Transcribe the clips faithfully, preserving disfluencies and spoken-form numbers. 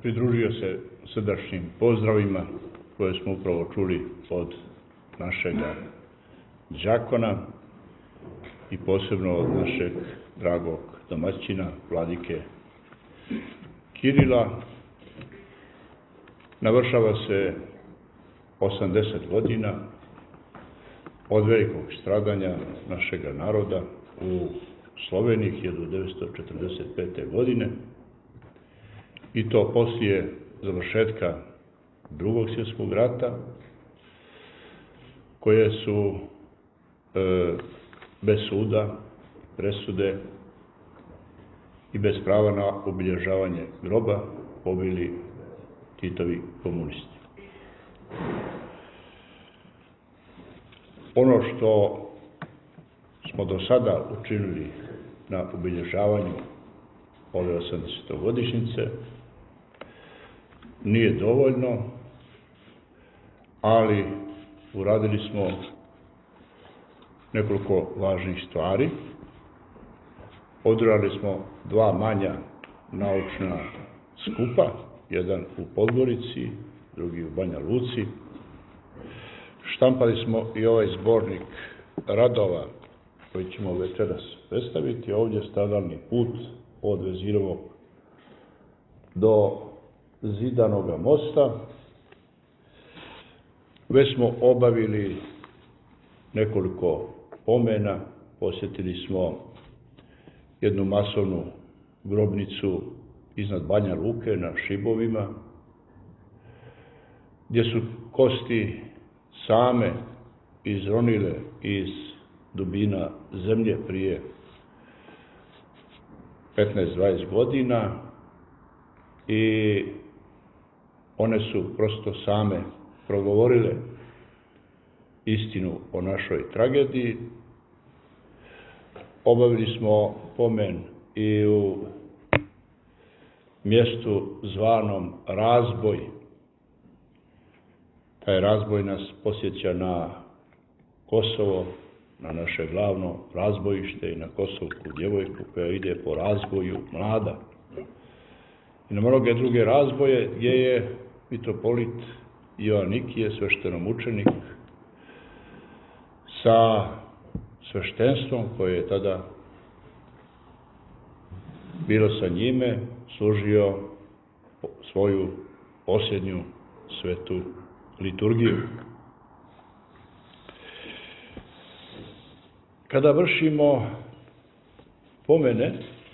pridružio se srdačnim pozdravima koje smo upravo čuli od našega đakona i posebno od našeg dragog domaćina, vladike Kirila. Navršava se osamdeset godina od velikog stradanja našega naroda u Sloveniji hiljadu devetsto četrdeset pete. godine i to poslije završetka Drugog svjetskog rata, koje su e, bez suda, presude i bez prava na obilježavanje groba pobili Titovi komunisti. Ono što smo do sada učinili na obilježavanju ove osamdesetogodišnjice nije dovoljno, ali uradili smo nekoliko važnih stvari. Održali smo dva manja naučna skupa, jedan u Podgorici, drugi u Banja Luci. Štampali smo i ovaj zbornik radova koji ćemo večeras predstaviti, ovdje Stradalni put od Vezirovog do Zidanoga mosta. Već smo obavili nekoliko pomena, posjetili smo jednu masovnu grobnicu iznad Banja Luke na Šibovima, gdje su kosti same izronile iz dubina zemlje prije petnaest do dvadeset godina i one su prosto same progovorile istinu o našoj tragediji. Obavili smo pomen i u mjestu zvanom Razboj. Taj razboj nas podsjeća na Kosovo, na naše glavno razbojište i na kosovsku djevojku koja ide po razboju mlada. I na mnoge druge razboje gdje je mitropolit Joanikije, sveštenomučenik, sa sveštenstvom koje je tada bilo sa njime, služio svoju posljednju svetu liturgiju. Kada vršimo pomene,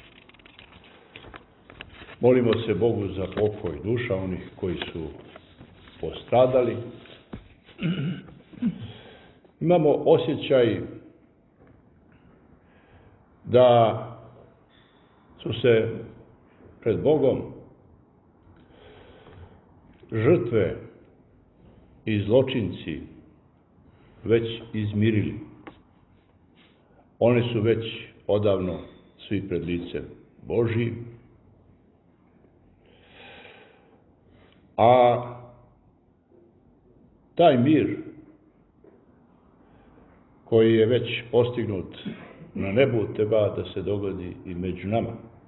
molimo se Bogu za pokoj duša onih koji su postradali. Imamo osjećaj da su se pred Bogom žrtve i zločinci već izmirili. Oni su već odavno svi pred licem Božijim. A taj mir koji je već postignut na nebu treba da se dogodi i među nama.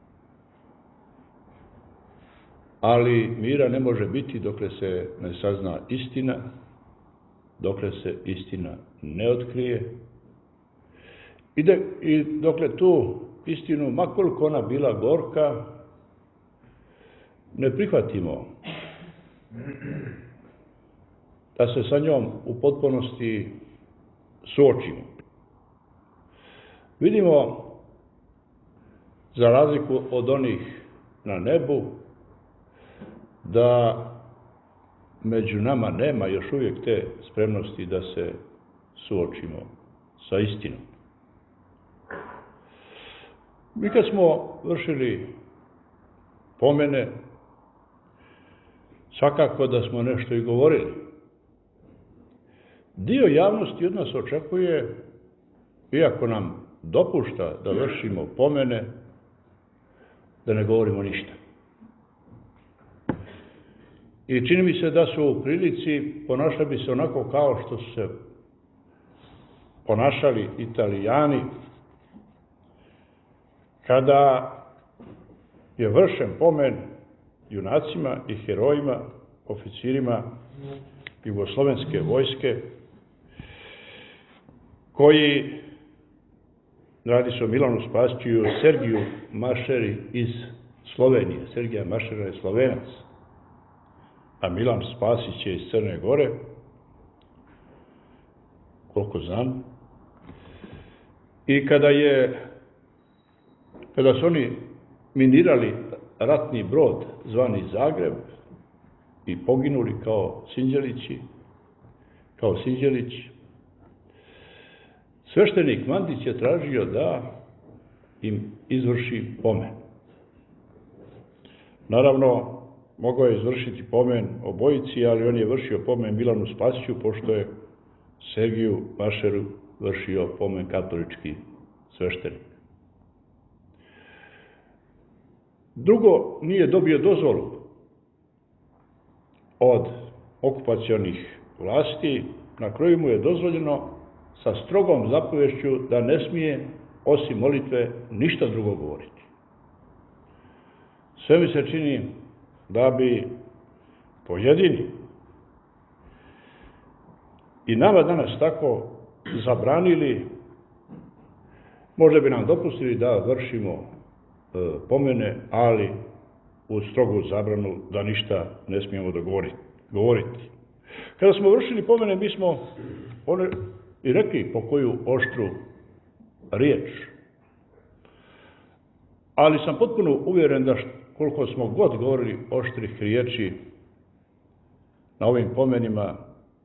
Ali mira ne može biti dokle se ne sazna istina, dokle se istina ne otkrije i, de, i dokle tu istinu, makoliko ona bila gorka, ne prihvatimo da se sa njom u potpunosti suočimo. Vidimo, za razliku od onih na nebu, da među nama nema još uvijek te spremnosti da se suočimo sa istinom. Mi kad smo vršili pomene, svakako da smo nešto i govorili. Dio javnosti od nas očekuje, iako nam dopušta da vršimo pomene, da ne govorimo ništa. I čini mi se da su u prilici, ponašali bi se onako kao što su se ponašali Italijani, kada je vršen pomen junacima i herojima, oficirima jugoslovenske vojske, koji, radi se o Milanu Spasiću i o Sergiju Mašeri iz Slovenije. Sergija Mašera je Slovenac, a Milan Spasić je iz Crne Gore, koliko znam. I kada je, kada su oni minirali ratni brod zvani Zagreb i poginuli kao Sinđelići, kao Sinđelić, sveštenik Mandić je tražio da im izvrši pomen. Naravno, mogao je izvršiti pomen obojici, ali on je vršio pomen Milanu Spasiću, pošto je Sergiju Mašeru vršio pomen katolički sveštenik. Drugo, nije dobio dozvolu od okupacionih vlasti, na kraju mu je dozvoljeno sa strogom zapovešću da ne smije, osim molitve, ništa drugo govoriti. Sve mi se čini da bi pojedini i nama danas tako zabranili, možda bi nam dopustili da vršimo e, pomene, ali uz strogu zabranu da ništa ne smijemo da govoriti. Kada smo vršili pomene, mi smo one i rekli po koju oštru riječ. Ali sam potpuno uvjeren da koliko smo god govorili oštrih riječi na ovim pomenima,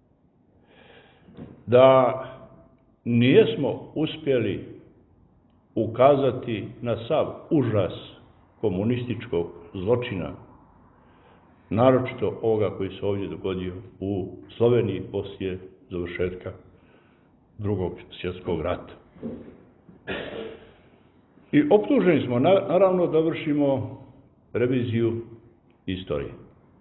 da nijesmo uspjeli ukazati na sav užas komunističkog zločina, naročito ovoga koji se ovdje dogodio u Sloveniji poslije završetka Drugog svjetskog rata. I optuženi smo naravno da vršimo reviziju istorije.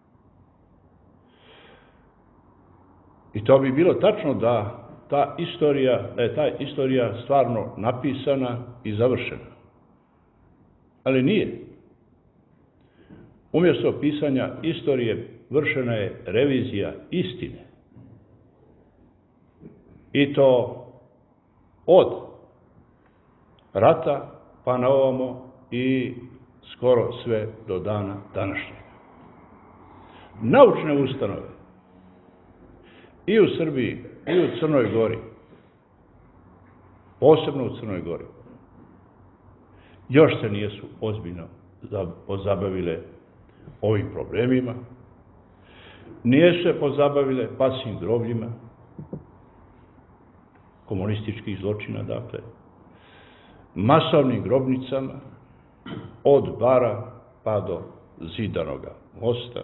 I to bi bilo tačno da ta istorija, da je ta istorija stvarno napisana i završena. Ali nije. Umjesto pisanja istorije vršena je revizija istine. I to od rata pa na ovamo i skoro sve do dana današnjeg. Naučne ustanove i u Srbiji i u Crnoj Gori, posebno u Crnoj Gori, još se nijesu ozbiljno pozabavile ovim problemima, nije se pozabavile pasivnim grobljima, komunističkih zločina, dakle, masovnim grobnicama, od Bara pa do Zidanoga mosta.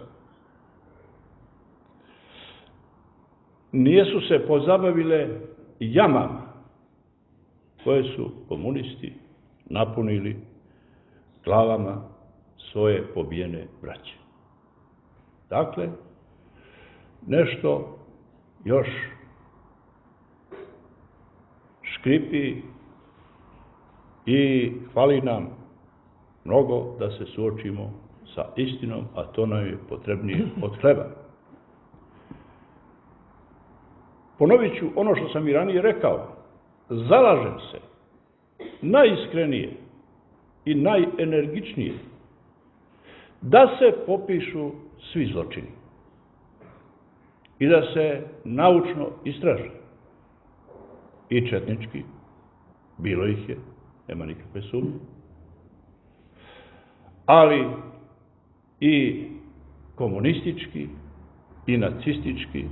Nijesu se pozabavile jamama koje su komunisti napunili glavama svoje pobijene braće. Dakle, nešto još škripi i fali nam mnogo da se suočimo sa istinom, a to nam je potrebnije od hleba. Ponovit ću ono što sam i ranije rekao. Zalažem se najiskrenije i najenergičnije da se popišu svi zločini i da se naučno istraže. I četnički, bilo ih je, nema nikakve sumnje, ali i komunistički i nacistički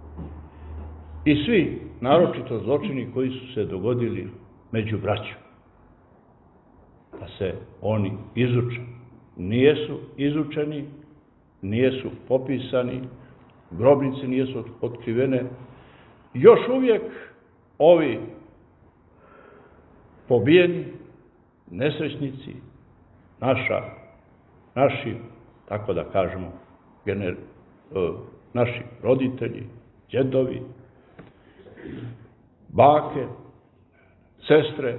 i svi, naročito zločini koji su se dogodili među braćom, da se oni izuče. Nijesu izučeni, nijesu popisani, grobnice nijesu otkrivene. Još uvijek ovi pobijeni, nesrećnici, naša, naši, tako da kažemo, gener, naši roditelji, djedovi, bake, sestre,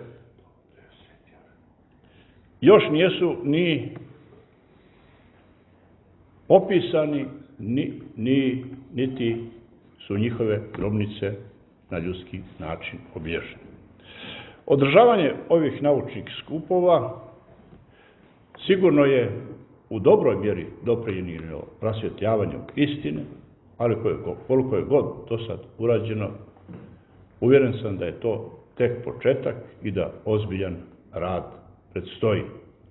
još nijesu ni opisani, ni, ni, niti su njihove grobnice na ljudski način obilježene. Održavanje ovih naučnih skupova sigurno je u dobroj mjeri doprinijelo rasvjetljavanju istine, ali koliko je god to sad urađeno, uvjeren sam da je to tek početak i da ozbiljan rad predstoji.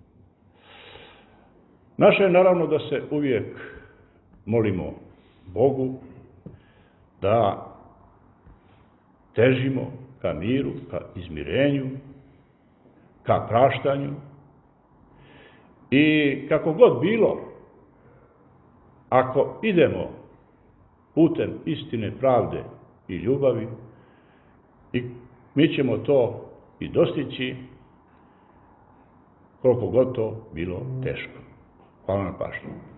Naše je naravno da se uvijek molimo Bogu, da težimo ka miru, ka izmirenju, ka praštanju i kako god bilo, ako idemo putem istine, pravde i ljubavi, i mi ćemo to i dostići, koliko god to bilo teško. Hvala na pažnju.